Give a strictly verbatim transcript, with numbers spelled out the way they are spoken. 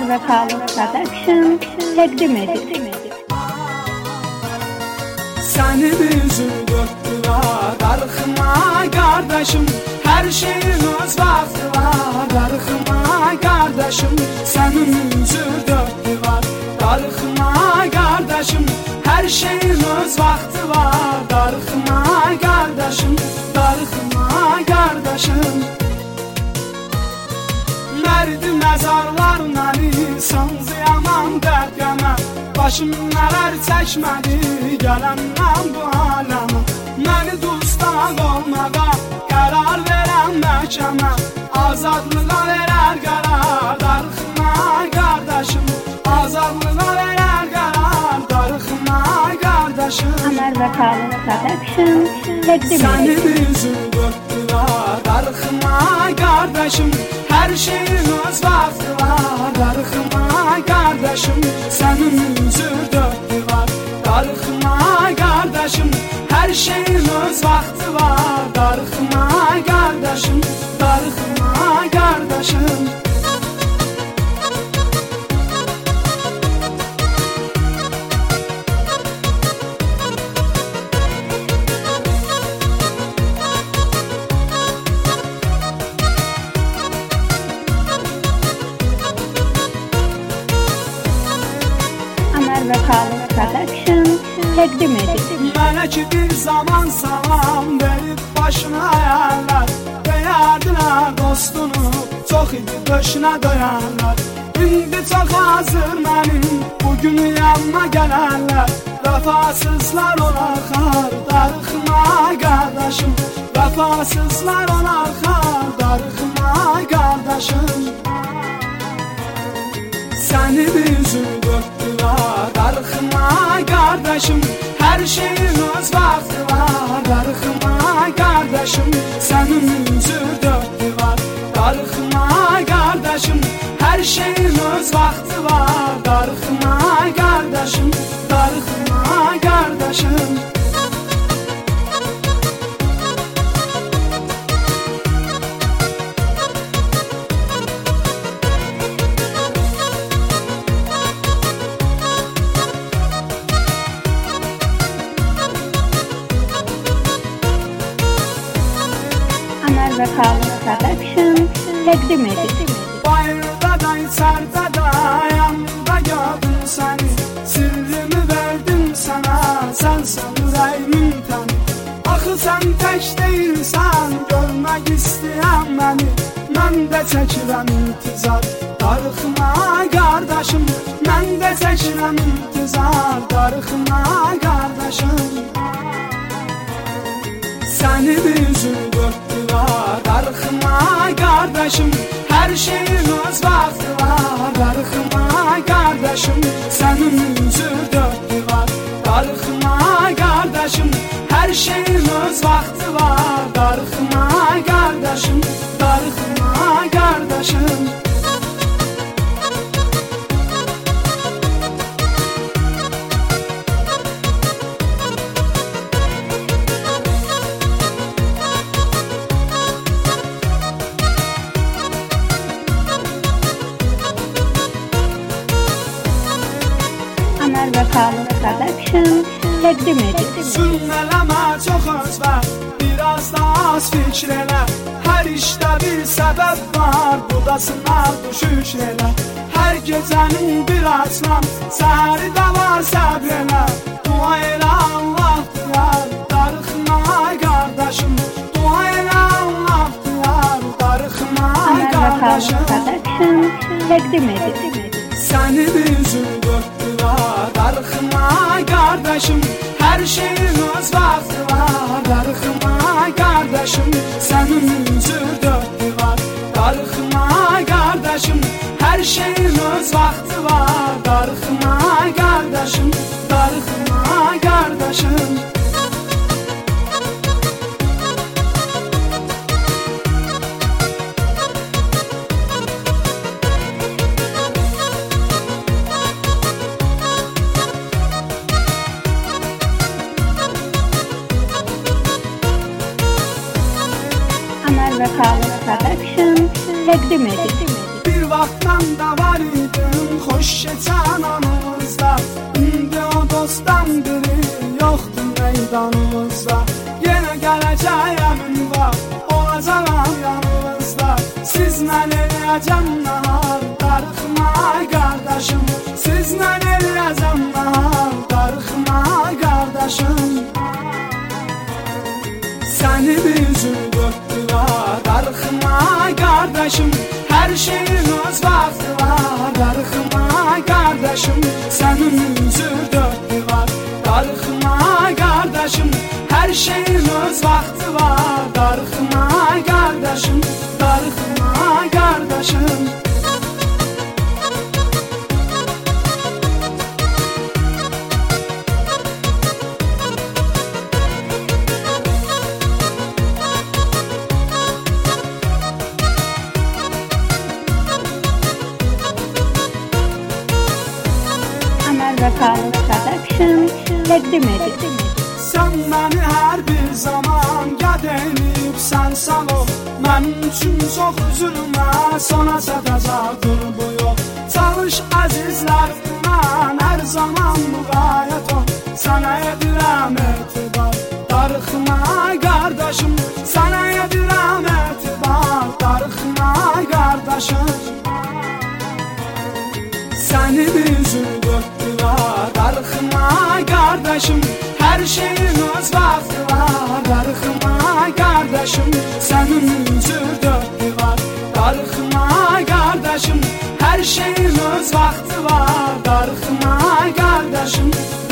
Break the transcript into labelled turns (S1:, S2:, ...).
S1: Ömer ve Carlos Production təqdim edir.
S2: Senin yüzün döktüler darıxma kardeşim, her şeyin öz vakti var. Darıxma kardeşim, senin yüzün döktüler darıxma kardeşim, her şeyin öz vakti var. Darıxma kardeşim, darıxma kardeşim. Merdi mezarlarla insanız yaman dert yana, başım neler çəkmədi gələndən bu aləmə. Məni dustaq olmağa qərar verən məhkəmə, azadlığa verər qərar. Darıxma qardaşım, azadlığa verər qərar. Darıxma qardaşım.
S1: Ömer ve Carlos Production təqdim edir.
S2: Sənin üzün döktülər darıxma qardaşım, her şeyin öz vakti var. Darıxma kardeşim, senin yüzün döktüler darıxma kardeşim, her şeyin öz vakti var. Darıxma kardeşim, darıxma kardeşim.
S1: Ömer ve Carlos Production təqdim edir.
S2: Mənə ki bir zaman salam verib başına ayarlar, deyərdilər dostunu, çox idi döşünə döyərlər. İndi çox hazır mənim, bugün yanına gələrlər. Vəfasızlar olar xar, darıxma qardaşım. Vəfasızlar olar xar, darıxma qardaşım. Senin yüzün döktüler darıxma kardeşim, her şeyin öz vakti var. Darıxma kardeşim, senin yüzün döktüler darıxma kardeşim, her şeyin öz vakti var. Darıxma kardeşim, darıxma kardeşim.
S1: Ömer ve Carlos Production təqdim edir.
S2: Bayırda da içeride de yanımda gördüm seni, sırrımı verdim sana, sensin yüreğimin təni. Axı sen tek değilsen, görmek isteyen beni, mən də çəkirəm intizar. Darıxma kardeşim, mən də çəkirəm intizar. Darıxma kardeşim. Senin yüzün döktüler darıxma kardeşim, her şeyin öz vakti var. Darıxma kardeşim, senin yüzün döktüler darıxma kardeşim, her şeyin öz vakti var. Darıxma kardeşim, darıxma kardeşim.
S1: Ömer ve Carlos Production təqdim edir.
S2: Zülm eləmə, çox öz var, biraz da az fikr elə. Hər işdə bir səbəb var, bu da sınav düşüş elə. Hər gecənin bir açlan, səhəri də var səbr elə. Dua elə Allah duyar, darıxma qardaşım. Dua elə Allah duyar, darıxma
S1: Ömer ve Carlos
S2: qardaşım.
S1: Production təqdim edir.
S2: Senin yüzün döktüler darıxma kardeşim, her şeyin öz vakti var. Darıxma kardeşim, senin yüzün döktüler darıxma kardeşim, her şeyin öz vakti var. Darıxma kardeşim, darıxma kardeşim.
S1: Ömer ve Carlos Production təqdim edir.
S2: Bir vaxtdan Mən də var idim xoş keçən anımızda. İndi o dostdan biri yoxdur meydanımızda. Yenə gələcəyəm var, olacağam yanınızda. Sizlə eləyəcəm nahar, darıxma qardaşım. Sizlə eləyəcəm nahar, darıxma qardaşım. Sənin üzün dörtdülər, darıxma qardaşım. Hər şeyin öz vaxtı var, darıxma qardaşım. Sənin üzün dörtdülər, darıxma qardaşım. Hər şeyin öz vaxtı var, darıxma qardaşım, darıxma qardaşım.
S1: Amal Vəfalı Production təqdim edir.
S2: Sən məni hər bir zaman yad eləyibsən sağ ol. Mənim üçün çox üzülmə, sona çatacaqdır bu yol. Çalış əzizlərimdən hər zaman müğayət ol. Sənə edirəm etibar, darıxma qardaşım. Sənə edirəm etibar, darıxma qardaşım. Sənin üzün dörtdülər, darıxma qardaşım. Hər şeyin öz vaxtı var, darıxma qardaşım. Sənin üzün dörtdülər, darıxma qardaşım. Hər şeyin öz vaxtı var, darıxma qardaşım.